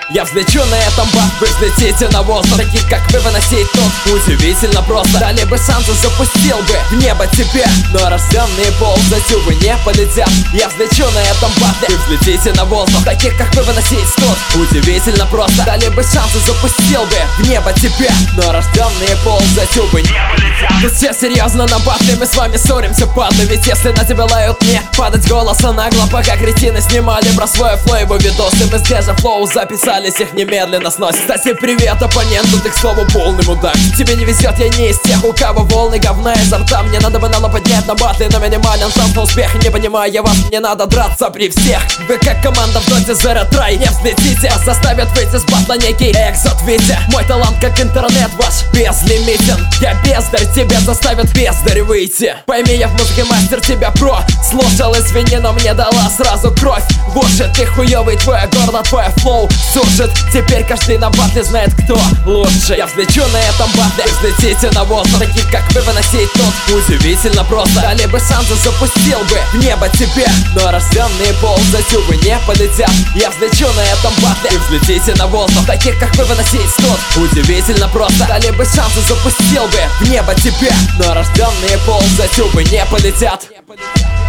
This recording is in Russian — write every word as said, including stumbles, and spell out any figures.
Я взлечу на этом бат, вы взлетите на воздух. Таких как вы выносить тут удивительно просто. Дали бы шансы, запустил бы в небо тебя, но рожденные ползать, увы, не полетят. Я взлечу на этом батле, вы взлетите на воздух. Таких как вы выносить тут удивительно просто. Дали бы шансы, запустил бы в небо тебя, но рожденные ползать, увы, не полетят. Тут все серьезно на батле, мы с вами ссоримся, падлы. Ведь если на тебя лают, не падать голоса нагло. Пока кретины снимали про свой флоу его видосы, мы с же флоу записались, их немедленно сносит. Кстати, привет оппоненту, ты к слову полный мудак. Тебе не везет, я не из тех, у кого волны говна изо рта. Мне надо банально поднять на батле, но минимален шанс на успех. Не понимаю я вас, мне надо драться при всех. Вы как команда в доте Zero Try, не взлетите, вас заставят выйти с батла некий экзот Витя. Мой талант как интернет ваш безлимитен. Я бездарь, тебя заставят бездарь выйти. Пойми, я в музыке мастер, тебя про слушал, извини, но мне дала сразу кровь в уши. Ты хуёвый, твое горло, твое флоу сушит. Теперь каждый на батле знает, кто лучше. Я взлечу на этом батле, взлетите на воздух. Таких как вы выносить тут удивительно просто. Дали бы шансы, запустил бы в небо тебя, но рожденные ползать, увы, не полетят. Я взлечу на этом батле, и взлетите на воздух. Таких как вы выносить тут удивительно просто. Дали бы шансы, запустил бы в небо тебя, но рожденные ползать, увы, не полетят.